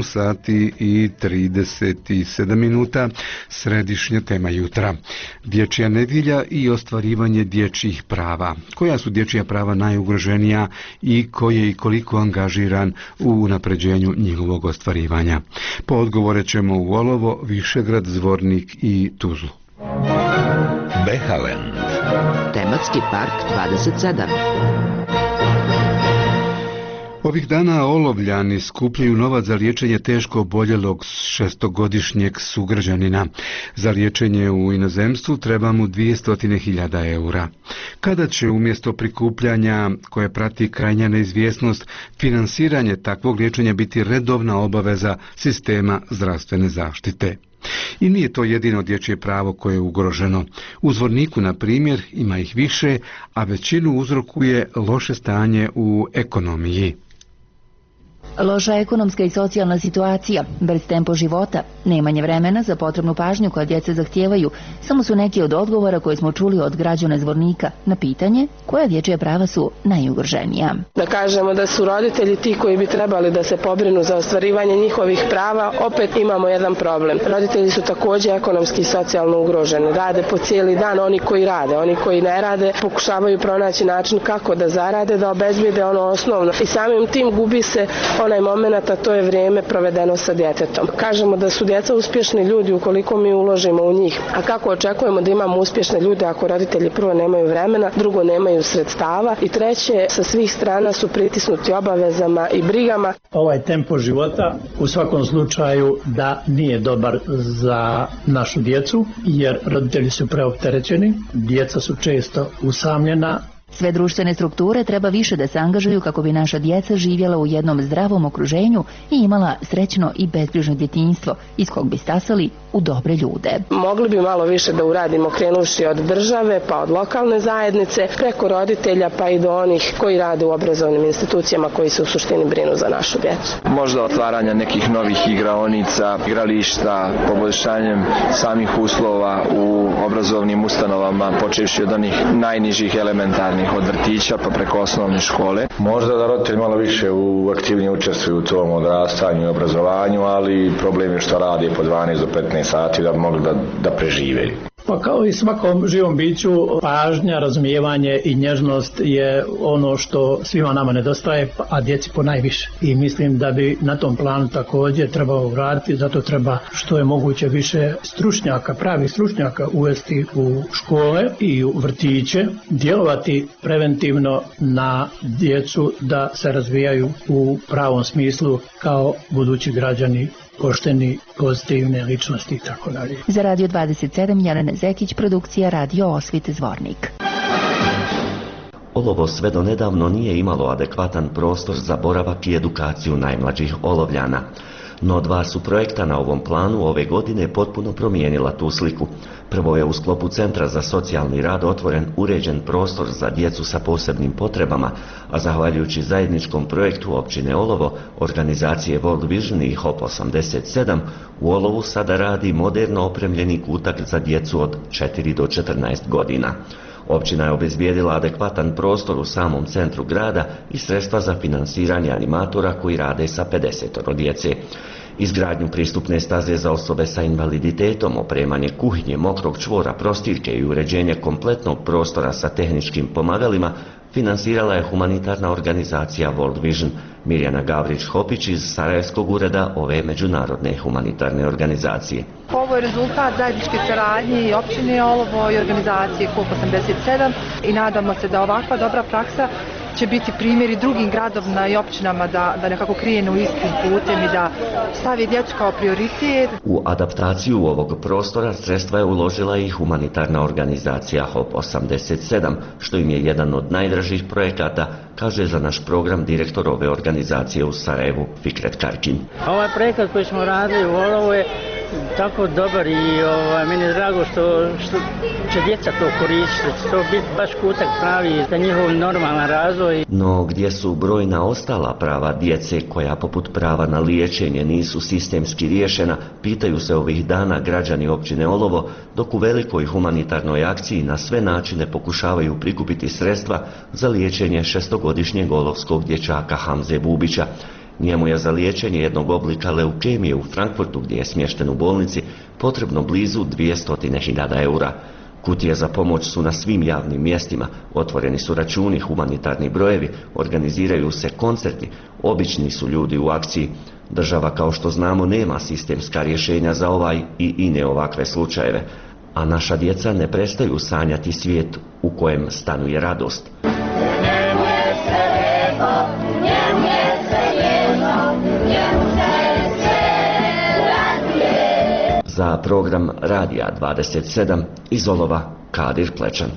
8:37, središnja tema jutra. Dječja nedjelja i ostvarivanje dječjih prava. Koja su dječja prava najugroženija i ko je i koliko angažiran u unapređenju njihovog ostvarivanja? Po odgovore ćemo u Olovo, Višegrad, Zvornik i Tuzlu. Behaland. Tematski park 27. Ovih dana Olovljani skupljaju novac za liječenje teško oboljelog 6-godišnjeg sugrađanina. Za liječenje u inozemstvu treba mu 200.000 eura. Kada će umjesto prikupljanja koje prati krajnja neizvjesnost, finansiranje takvog liječenja biti redovna obaveza sistema zdravstvene zaštite? I nije to jedino dječje pravo koje je ugroženo. U Zvorniku, na primjer, ima ih više, a većinu uzrokuje loše stanje u ekonomiji. Loša ekonomska i socijalna situacija, brz tempo života, nemanje vremena za potrebnu pažnju koja djeca zahtijevaju, samo su neki od odgovora koje smo čuli od građana Zvornika na pitanje koja dječja prava su najugroženija. Da kažemo da su roditelji ti koji bi trebali da se pobrinu za ostvarivanje njihovih prava, opet imamo jedan problem. Roditelji su također ekonomski i socijalno ugroženi. Rade po cijeli dan oni koji rade, oni koji ne rade pokušavaju pronaći način kako da zarade, da obezbijede ono osnovno. I samim tim gubi se onaj moment, a to je vrijeme provedeno sa djetetom. Kažemo da su djeca uspješni ljudi ukoliko mi uložimo u njih. A kako očekujemo da imamo uspješne ljude ako roditelji prvo nemaju vremena, drugo nemaju sredstava i treće sa svih strana su pritisnuti obavezama i brigama. Ovaj tempo života u svakom slučaju da nije dobar za našu djecu jer roditelji su preopterećeni, djeca su često usamljena. Sve društvene strukture treba više da se angažuju kako bi naša djeca živjela u jednom zdravom okruženju i imala srećno i bezbrižno djetinjstvo iz kog bi stasali u dobre ljude. Mogli bi malo više da uradimo krenuši od države pa od lokalne zajednice, preko roditelja pa i do onih koji rade u obrazovnim institucijama koji se u suštini brinu za našu djecu. Možda otvaranja nekih novih igraonica, igrališta, poboljšanjem samih uslova u obrazovnim ustanovama, počevši od onih najnižih elementarnih od vrtića pa preko osnovne škole. Možda da roditelji malo više aktivnije učestvuju u tom odrastanju i obrazovanju, ali problem je što radi po 12 do 15 sati da bi mogli da prežive. Pa kao i svakom živom biću, pažnja, razumijevanje i nježnost je ono što svima nama nedostaje, a djeci po najviše. I mislim da bi na tom planu također trebalo vratiti, zato treba što je moguće više stručnjaka, pravih stručnjaka uvesti u škole i u vrtiće, djelovati preventivno na djecu da se razvijaju u pravom smislu kao budući građani, pošteni, pozitivne ličnosti i tako dalje. Za Radio 27 Jelena Zekić, produkcija Radio Osvit Zvornik. Olovo sve do nedavno nije imalo adekvatan prostor za boravak i edukaciju najmlađih Olovljana. No dva su projekta na ovom planu ove godine potpuno promijenila tu sliku. Prvo je u sklopu Centra za socijalni rad otvoren uređen prostor za djecu sa posebnim potrebama, a zahvaljujući zajedničkom projektu općine Olovo, organizacije World Vision i HOP 87, u Olovu sada radi moderno opremljeni kutak za djecu od 4 do 14 godina. Općina je obezbijedila adekvatan prostor u samom centru grada i sredstva za finansiranje animatora koji rade sa 50 djece. Izgradnju pristupne staze za osobe sa invaliditetom, opremanje kuhinje, mokrog čvora, prostirke i uređenje kompletnog prostora sa tehničkim pomagalima finansirala je humanitarna organizacija World Vision. Mirjana Gavrić-Hopić iz Sarajevskog ureda ove međunarodne humanitarne organizacije. Ovo je rezultat zajedničke saradnje i općine Olovo i organizacije HOP 87 i nadamo se da ovakva dobra praksa će biti primjer i drugim gradovima i općinama da nekako krenu istim putem i da stavi djecu kao prioritet. U adaptaciju ovog prostora sredstva je uložila i humanitarna organizacija HOP 87, što im je jedan od najdražih projekata, kaže za naš program direktor ove organizacije u Sarajevu, Fikret Karkin. Ovaj projekat koji smo radili u Olovu je tako dobar i meni je drago što će djeca to koristiti, će to biti baš kutak pravi za njihov normalan razvoj. No gdje su brojna ostala prava djece koja poput prava na liječenje nisu sistemski riješena, pitaju se ovih dana građani općine Olovo, dok u velikoj humanitarnoj akciji na sve načine pokušavaju prikupiti sredstva za liječenje 6-godišnjeg olovskog dječaka Hamze Bubića. Njemu je za liječenje jednog oblika leukemije u Frankfurtu, gdje je smješten u bolnici, potrebno blizu 200.000 eura. Kutije za pomoć su na svim javnim mjestima, otvoreni su računi, humanitarni brojevi, organiziraju se koncerti, obični su ljudi u akciji. Država, kao što znamo, nema sistemska rješenja za ovaj i ine ovakve slučajeve. a naša djeca ne prestaju sanjati svijet u kojem stanuje radost. Za program Radija 27 iz Olova Kadir Plečan.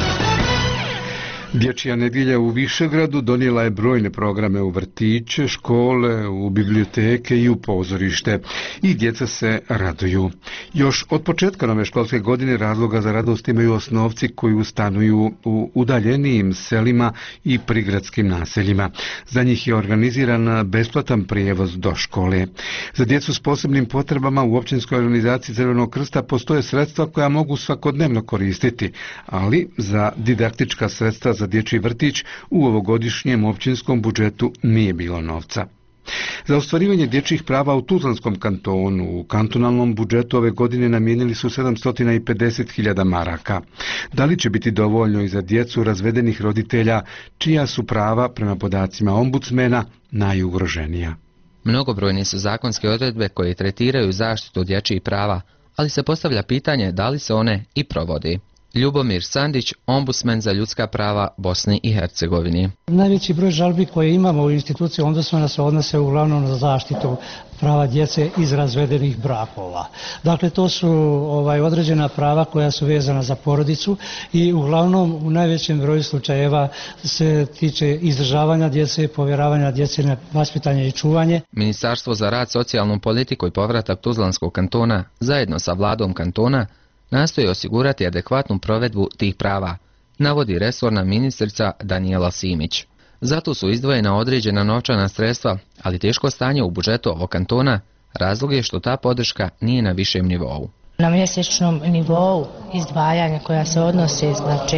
Dječja nedjelja u Višegradu donijela je brojne programe u vrtiće, škole, u biblioteke i u pozorište. I djeca se raduju. Još od početka nove školske godine razloga za radost imaju osnovci koji stanuju u udaljenijim selima i prigradskim naseljima. Za njih je organiziran besplatan prijevoz do škole. Za djecu s posebnim potrebama u općinskoj organizaciji Crvenog krsta postoje sredstva koja mogu svakodnevno koristiti, ali za didaktička sredstva za dječji vrtić u ovogodišnjem općinskom budžetu nije bilo novca. Za ostvarivanje dječjih prava u Tuzlanskom kantonu u kantonalnom budžetu ove godine namijenili su 750.000 maraka. Da li će biti dovoljno i za djecu razvedenih roditelja čija su prava prema podacima ombudsmena najugroženija? Mnogobrojne su zakonske odredbe koje tretiraju zaštitu dječjih prava, ali se postavlja pitanje da li se one i provode. Ljubomir Sandić, ombudsman za ljudska prava Bosni i Hercegovini. Najveći broj žalbi koje imamo u instituciji ombudsmana se odnose uglavnom na zaštitu prava djece iz razvedenih brakova. Dakle, to su određena prava koja su vezana za porodicu i uglavnom u najvećem broju slučajeva se tiče izdržavanja djece, povjeravanja djece na vaspitanje i čuvanje. Ministarstvo za rad, socijalnu politiku i povratak Tuzlanskog kantona zajedno sa vladom kantona nastoji osigurati adekvatnu provedbu tih prava, navodi resorna ministrica Danijela Simić. Zato su izdvojena određena novčana sredstva, ali teško stanje u budžetu ovog kantona razlog je što ta podrška nije na višem nivou. Na mjesečnom nivou izdvajanja koja se odnose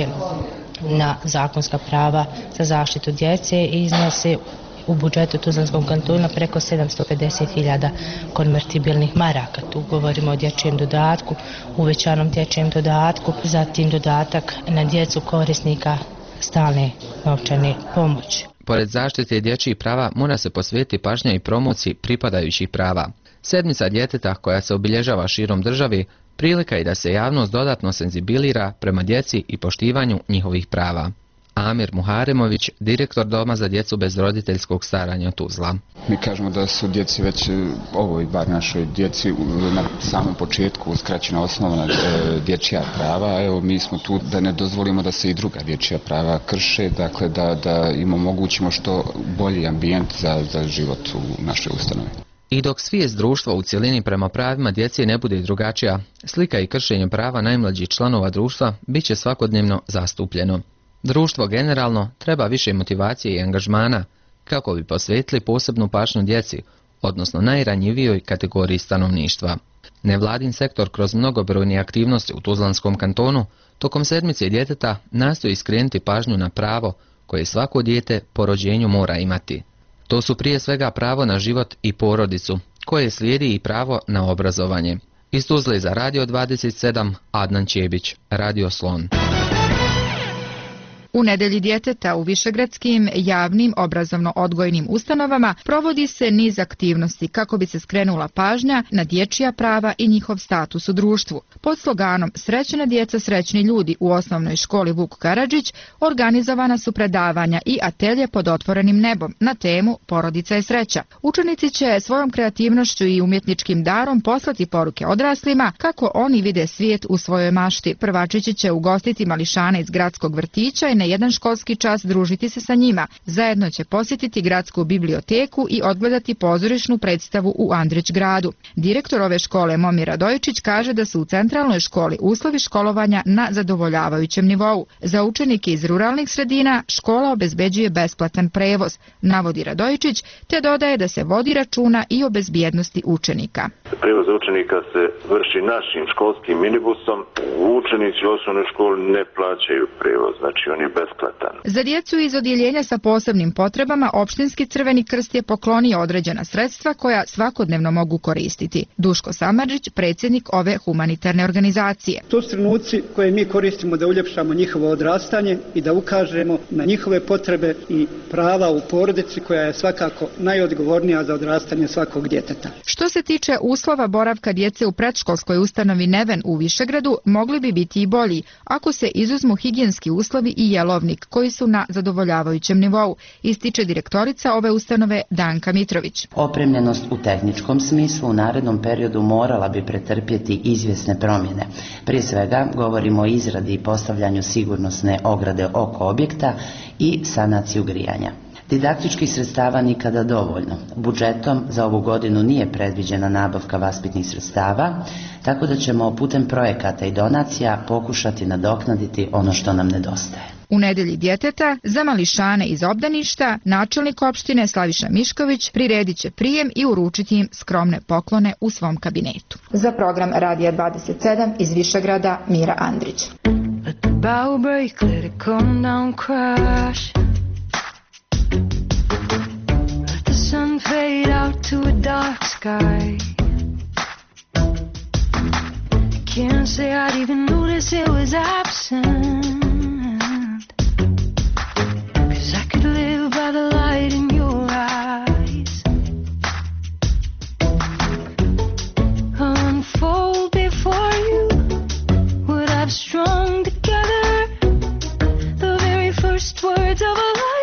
na zakonska prava za zaštitu djece iznose u budžetu Tuzlanskog kantona preko 750.000 konvertibilnih maraka. Tu govorimo o dječjem dodatku, uvećanom dječjem dodatku, zatim dodatak na djecu korisnika stalne novčane pomoći. Pored zaštite dječjih prava mora se posvetiti pažnja i promociji pripadajućih prava. Sedmica djeteta koja se obilježava širom države prilika je da se javnost dodatno senzibilira prema djeci i poštivanju njihovih prava. Amir Muharemović, direktor Doma za djecu bez roditeljskog staranja Tuzla. Mi kažemo da su djeci već, ovoj bar našoj djeci, na samom početku uskraćena osnovna dječja prava. Evo, mi smo tu da ne dozvolimo da se i druga dječja prava krše, dakle da im omogućimo što bolji ambijent za život u našoj ustanovi. I dok svijest društva u cjelini prema pravima djece ne bude drugačija, slika i kršenje prava najmlađih članova društva bit će svakodnevno zastupljeno. Društvo generalno treba više motivacije i angažmana kako bi posvetili posebnu pažnju djeci, odnosno najranjivijoj kategoriji stanovništva. Nevladin sektor kroz mnogobrojne aktivnosti u Tuzlanskom kantonu tokom sedmice djeteta nastoji skrenuti pažnju na pravo koje svako dijete po rođenju mora imati. To su prije svega pravo na život i porodicu, koje slijedi i pravo na obrazovanje. Iz Tuzle za Radio 27, Adnan Čebić, Radio Slon. U nedjelji djeteta u višegradskim javnim obrazovno-odgojnim ustanovama provodi se niz aktivnosti kako bi se skrenula pažnja na dječja prava i njihov status u društvu. Pod sloganom Srećna djeca, srećni ljudi u osnovnoj školi Vuk Karadžić organizovana su predavanja i atelje pod otvorenim nebom na temu Porodica je sreća. Učenici će svojom kreativnošću i umjetničkim darom poslati poruke odraslima kako oni vide svijet u svojoj mašti. Prvačići će ugostiti mališane iz gradskog vrtića i na jedan školski čas družiti se sa njima. Zajedno će posjetiti gradsku biblioteku i odgledati pozorišnu predstavu u Andrić gradu. Direktor ove škole Momir Radojičić kaže da su u centralnoj školi uslovi školovanja na zadovoljavajućem nivou. Za učenike iz ruralnih sredina škola obezbeđuje besplatan prevoz, navodi Radojičić, te dodaje da se vodi računa i o bezbjednosti učenika. Prevoz učenika se vrši našim školskim minibusom. Učenici u osnovnoj školi ne plaćaju prevoz, znači oni besplatan. Za djecu iz odjeljenja sa posebnim potrebama opštinski Crveni krst je poklonio određena sredstva koja svakodnevno mogu koristiti. Duško Samardžić, predsjednik ove humanitarne organizacije. To su trenuci koje mi koristimo da uljepšamo njihovo odrastanje i da ukažemo na njihove potrebe i prava u porodici koja je svakako najodgovornija za odrastanje svakog djeteta. Što se tiče uslova boravka djece u predškolskoj ustanovi Neven u Višegradu, mogli bi biti i bolji ako se izuzmu higijenski uslovi i jelovnik koji su na zadovoljavajućem nivou, ističe direktorica ove ustanove Danka Mitrović. Opremljenost u tehničkom smislu u narednom periodu morala bi pretrpjeti izvjesne promjene. Prije svega govorimo o izradi i postavljanju sigurnosne ograde oko objekta i sanaciju grijanja. Didaktičkih sredstava nikada dovoljno. Budžetom za ovu godinu nije predviđena nabavka vaspitnih sredstava, tako da ćemo putem projekata i donacija pokušati nadoknaditi ono što nam nedostaje. U nedelji djeteta za mališane iz obdaništa načelnik opštine Slaviša Mišković priredit će prijem i uručiti im skromne poklone u svom kabinetu. Za program Radija 27 iz Višegrada Mira Andrić. Sun fade out to a dark sky. Can't say I'd even notice it was absent. 'Cause I could live by the light in your eyes. Unfold before you what I've strung together. The very first words of a life.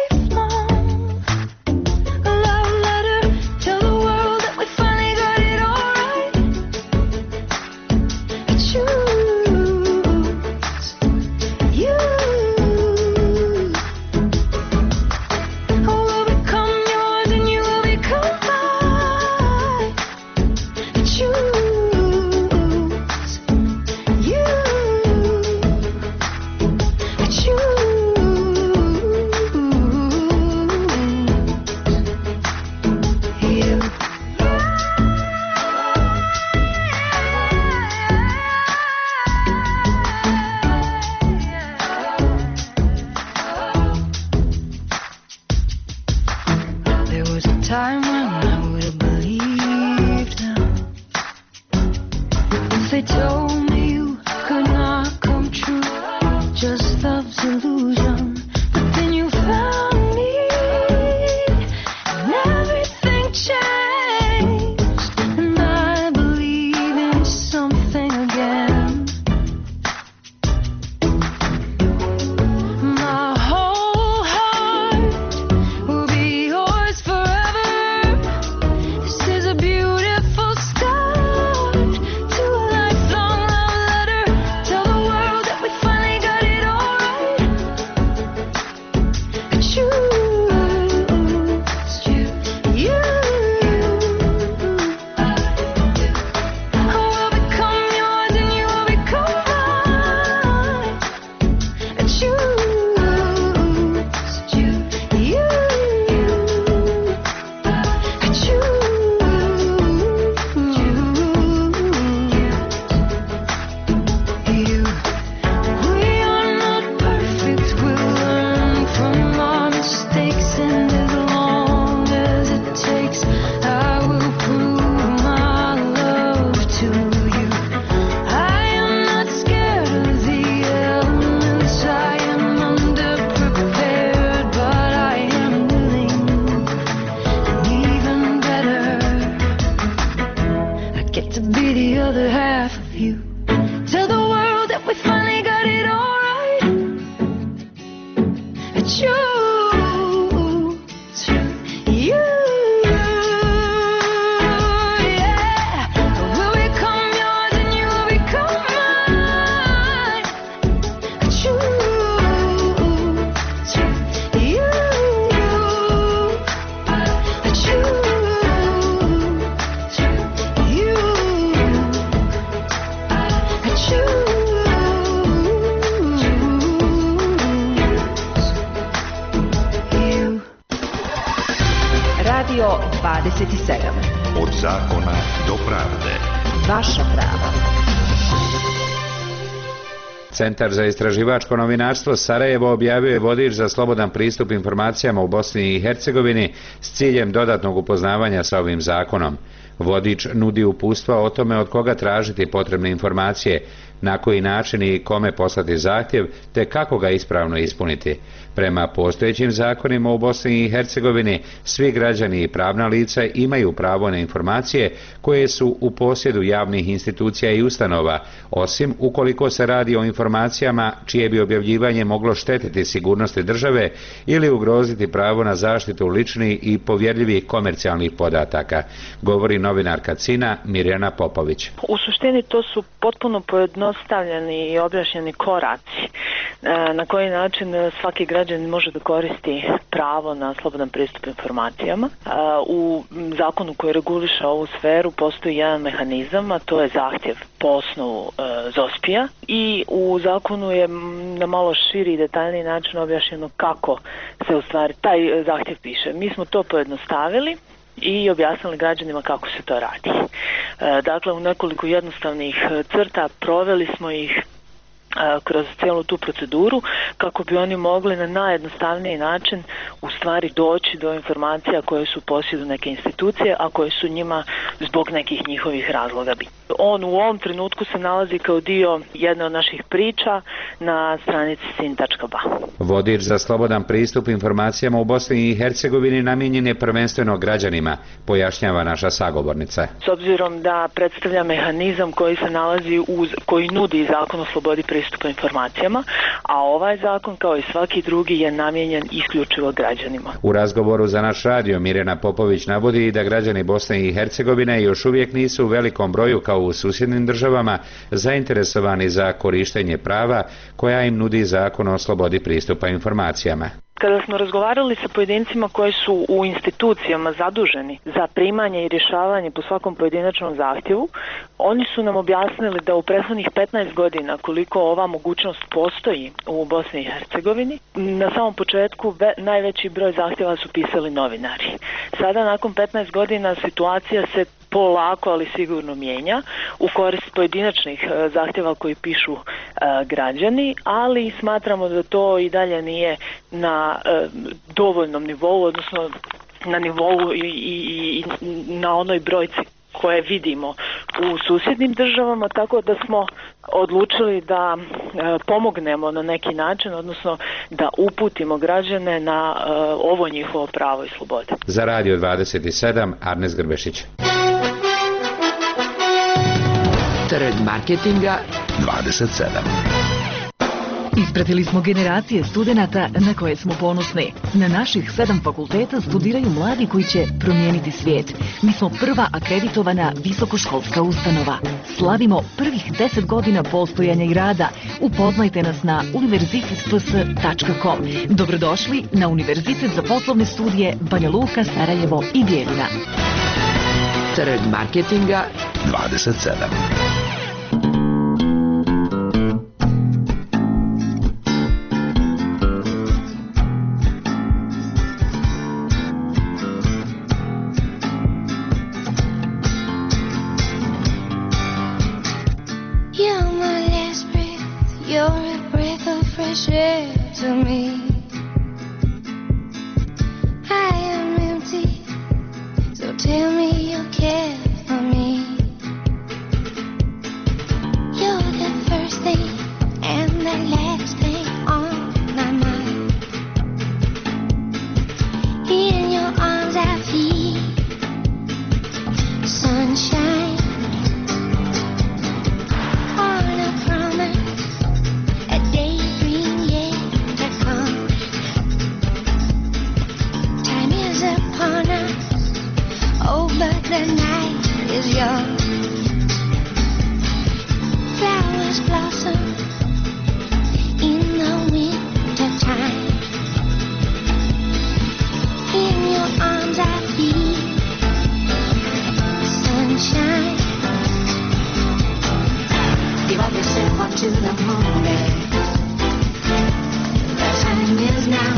Radio 27. Od zakona do pravde. Vaša prava. Centar za istraživačko novinarstvo Sarajevo objavio je vodič za slobodan pristup informacijama u Bosni i Hercegovini s ciljem dodatnog upoznavanja sa ovim zakonom. Vodič nudi uputstva o tome od koga tražiti potrebne informacije, na koji način i kome poslati zahtjev, te kako ga ispravno ispuniti. Prema postojećim zakonima u Bosni i Hercegovini, svi građani i pravna lica imaju pravo na informacije koje su u posjedu javnih institucija i ustanova, osim ukoliko se radi o informacijama čije bi objavljivanje moglo štetiti sigurnosti države ili ugroziti pravo na zaštitu ličnih i povjerljivih komercijalnih podataka, govori novinarka CINA Mirjana Popović. U suštini to su potpuno pojednostavljeni i objašnjeni koraci na koji način svaki građanin može da koristi pravo na slobodan pristup informacijama. U zakonu koji reguliše ovu sferu postoji jedan mehanizam, a to je zahtjev po osnovu ZOSPI-a, i u zakonu je na malo širi i detaljniji način objašnjeno kako se u stvari taj zahtjev piše. Mi smo to pojednostavili i objasnili građanima kako se to radi. Dakle, u nekoliko jednostavnih crta proveli smo ih kroz cijelu tu proceduru kako bi oni mogli na najjednostavniji način u stvari doći do informacija koje su u posjedu neke institucije, a koje su njima zbog nekih njihovih razloga bitne. On u ovom trenutku se nalazi kao dio jedne od naših priča na stranici sin.ba. Vodič za slobodan pristup informacijama u Bosni i Hercegovini namijenjen je prvenstveno građanima, pojašnjava naša sagovornica. S obzirom da predstavlja mehanizam koji se nalazi koji nudi Zakon o slobodi pristupa informacijama, a ovaj zakon kao i svaki drugi je namijenjen isključivo građanima. U razgovoru za naš radio Mirjana Popović navodi da građani Bosne i Hercegovine još uvijek nisu u velikom broju kao u susjednim državama zainteresovani za korištenje prava koja im nudi Zakon o slobodi pristupa informacijama. Kada smo razgovarali sa pojedincima koji su u institucijama zaduženi za primanje i rješavanje po svakom pojedinačnom zahtjevu, oni su nam objasnili da u prethodnih 15 godina koliko ova mogućnost postoji u Bosni i Hercegovini, na samom početku najveći broj zahtjeva su pisali novinari. Sada nakon 15 godina situacija se polako, ali sigurno mijenja u korist pojedinačnih zahtjeva koji pišu građani, ali smatramo da to i dalje nije na dovoljnom nivou, odnosno na nivou i na onoj brojci koje vidimo u susjednim državama, tako da smo odlučili da pomognemo na neki način, odnosno da uputimo građane na ovo njihovo pravo i slobode. Za Radio 27, Arnes Grbešić. Trg marketinga 27. Ispratili smo generacije studenata na koje smo ponosni. Na naših 7 fakulteta studiraju mladi koji će promijeniti svijet. Mi smo prva akreditovana visokoškolska ustanova. Slavimo prvih 10 godina postojanja i rada. Upoznajte nas na univerzitetps.com. Dobrodošli na Univerzitet za poslovne studije Banja Luka, Sarajevo i Bijeljina. Trg marketinga 27. To me, I am empty, so tell me you care for me. You're the first thing and the last thing on my mind. In your arms I feel sunshine. On a promise, a daydream yet to come. Time is upon us, oh but the night is young. Flowers blossom in the winter time. In your arms I feel sunshine. Give up yourself up to the moment. The time is now.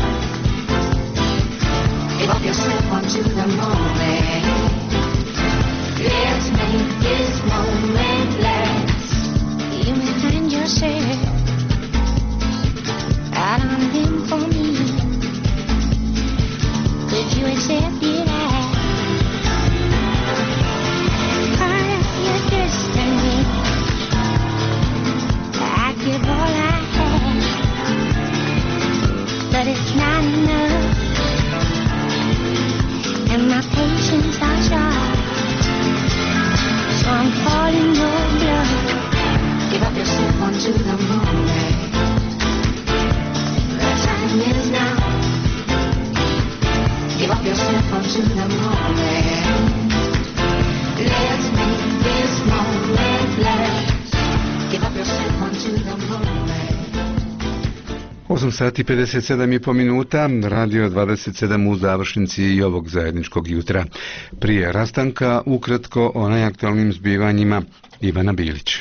Give up yourself up to the moment. Let's make this moment last. You may find yourself my patience I shot. So I'm calling your bluff. Give up your slip onto the moonlight. The time is now. Give up your slip onto the moonlight. Let's make this moment last. Give up your slip onto the moonlight. 8 sati 57,5 minuta, radio 27 u završnici i ovog zajedničkog jutra. Prije rastanka, ukratko o najaktualnim zbivanjima, Ivana Bilić.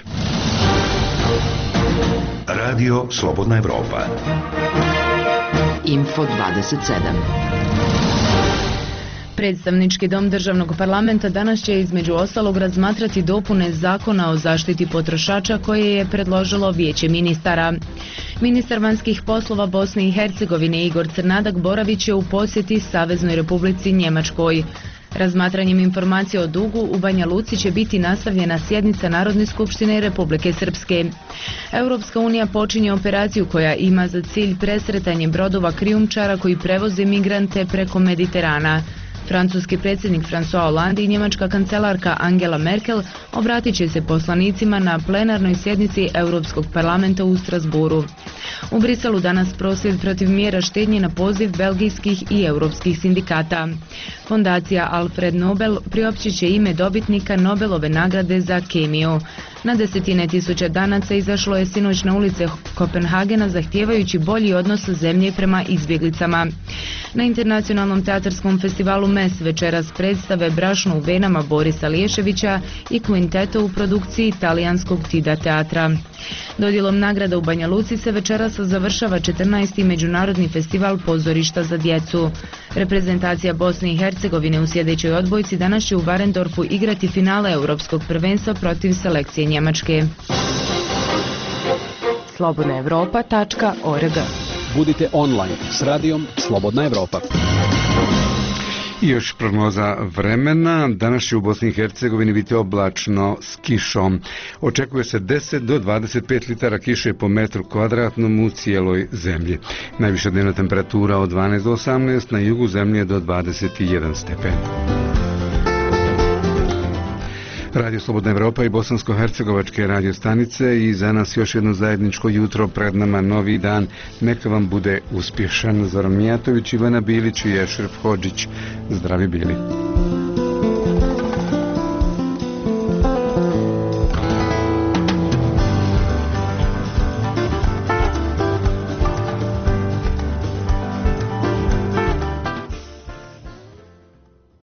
Radio Slobodna Evropa. Info 27. Predstavnički dom državnog parlamenta danas će između ostalog razmatrati dopune Zakona o zaštiti potrošača koje je predložilo Vijeće ministara. Ministar vanjskih poslova Bosne i Hercegovine Igor Crnadak boravit će u posjeti Saveznoj Republici Njemačkoj. Razmatranjem informacije o dugu u Banja Luci će biti nastavljena sjednica Narodne skupštine Republike Srpske. Europska unija počinje operaciju koja ima za cilj presretanje brodova krijumčara koji prevoze migrante preko Mediterana. Francuski predsjednik François Hollande i njemačka kancelarka Angela Merkel obratit će se poslanicima na plenarnoj sjednici Europskog parlamenta u Strasburu. U Briselu danas prosvjed protiv mjera štednje na poziv belgijskih i europskih sindikata. Fondacija Alfred Nobel priopćit će ime dobitnika Nobelove nagrade za kemiju. Na desetine tisuća danaca izašlo je sinoć na ulice Kopenhagena zahtijevajući bolji odnos zemlje prema izbjeglicama. Na internacionalnom teatarskom festivalu MES večeras predstave Brašno u venama Borisa Liješevića i Quinteto u produkciji italijanskog Tida teatra. Dodjelom nagrada u Banja Luci se večeras završava 14. Međunarodni festival pozorišta za djecu. Reprezentacija Bosne i Hercegovine u sljedećoj odbojci danas će u Varendorfu igrati finale Europskog prvenstva protiv selekcije Njemačke. slobodnaevropa.org. Budite online s radijom Slobodna Evropa. I još prognoza vremena. Danas će u Bosni i Hercegovini biti oblačno s kišom. Očekuje se 10 do 25 litara kiše po metru kvadratnom u cijeloj zemlji. Najviša dnevna temperatura od 12 do 18, na jugu zemlje do 21 stepen. Radio Slobodna Evropa i bosansko-hercegovačke radio stanice i za nas još jedno zajedničko jutro, pred nama novi dan. Neka vam bude uspješan. Zoran Mijatović, Ivana Bilić i Ešref Hodžić. Zdravi bili.